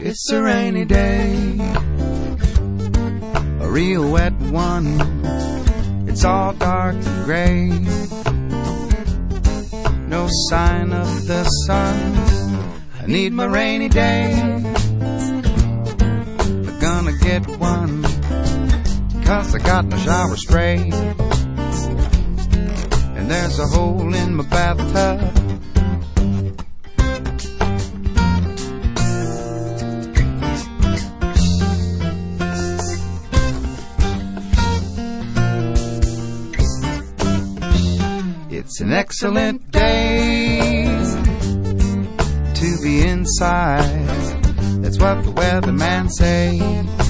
It's a rainy day, a real wet one. It's all dark and gray, no sign of the sun. I need my rainy day, I'm gonna get one, 'cause I got no shower spray, and there's a hole in my bathtub. It's an excellent day to be inside. That's what the weatherman say.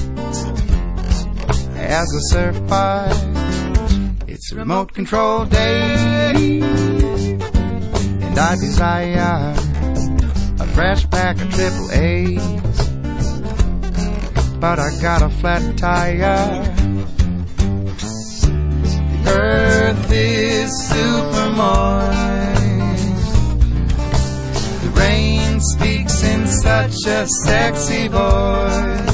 As I surf by, it's a remote control day, and I desire a fresh pack of AAAs, but I got a flat tire. The earth is super moist. The rain speaks in such a sexy voice.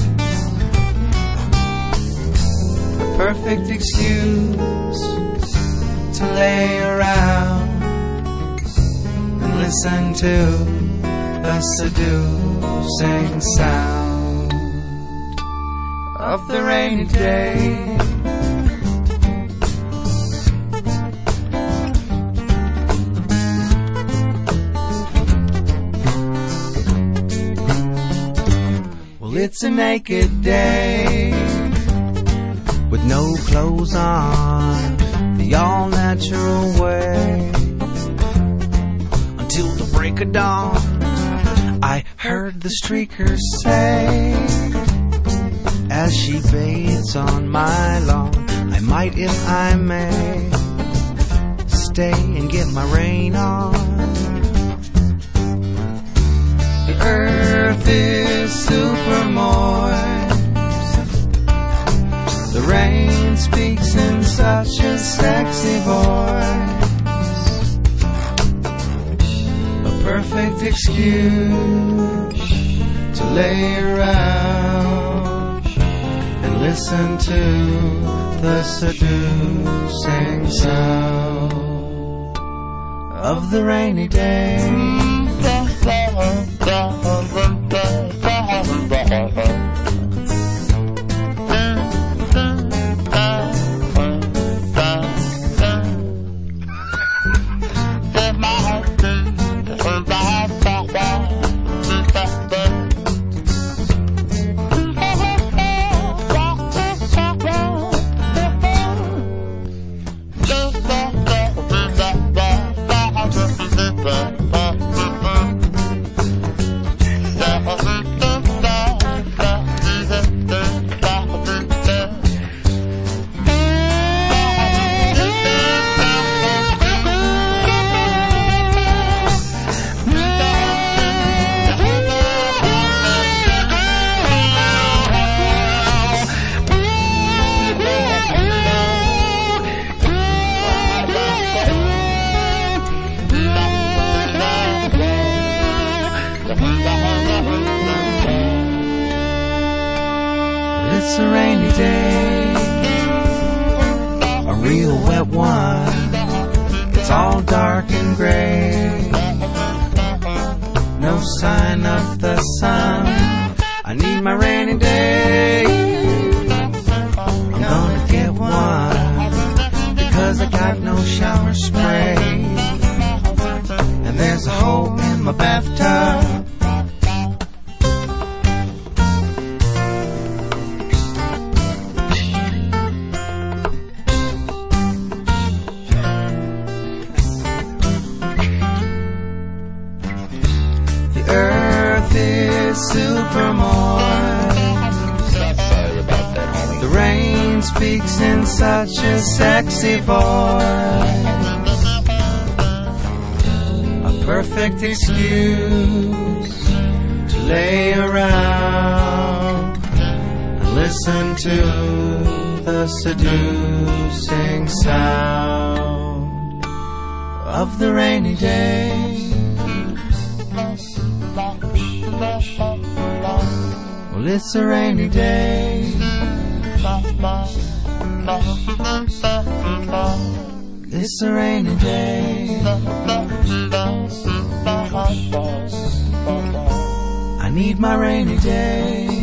A perfect excuse to lay around and listen to the seducing sound of the rainy day. It's a naked day with no clothes on, the all-natural way. Until the break of dawn, I heard the streakers say, as she bathes on my lawn, I might, if I may, stay and get my rain on. The earth is super moist. The rain speaks in such a sexy voice. A perfect excuse to lay around and listen to the seducing sound of the rainy day. It's a rainy day, a real wet one. It's all dark and gray, no sign of the sun. I need my rainy day, I'm gonna get one, because I got no shower spray, and there's a hole in my bathtub. Super moist. The rain speaks in such a sexy voice. A perfect excuse to lay around and listen to the seducing sound of the rainy day. Well, it's a rainy day. It's a rainy day. I need my rainy day.